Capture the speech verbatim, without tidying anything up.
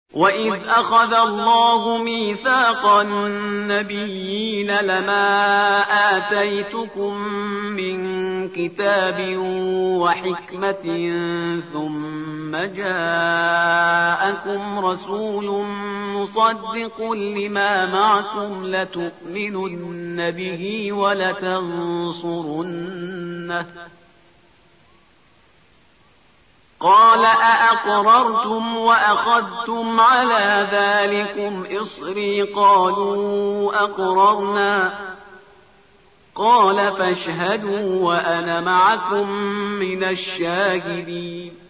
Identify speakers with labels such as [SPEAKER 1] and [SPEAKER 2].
[SPEAKER 1] وَإِذْ أَخَذَ اللَّهُ مِيثَاقَ النَّبِيِّينَ لَمَا آتَيْتُكُم مِّن كِتَابٍ وَحِكْمَةٍ ثُمَّ جَاءَكُمْ رَسُولٌ مُّصَدِّقٌ لِّمَا مَعَكُمْ لَتُؤْمِنُنَّ بِهِ وَلَتَنصُرُنَّهُ قَالَ أَأَقْرَرْتُمْ وَأَخَذْتُمْ عَلَىٰ ذَٰلِكُمْ إِصْرِي قَالُوا أَقْرَرْنَا قَالَ فَاشْهَدُوا وَأَنَا مَعَكُم مِّنَ الشَّاهِدِينَ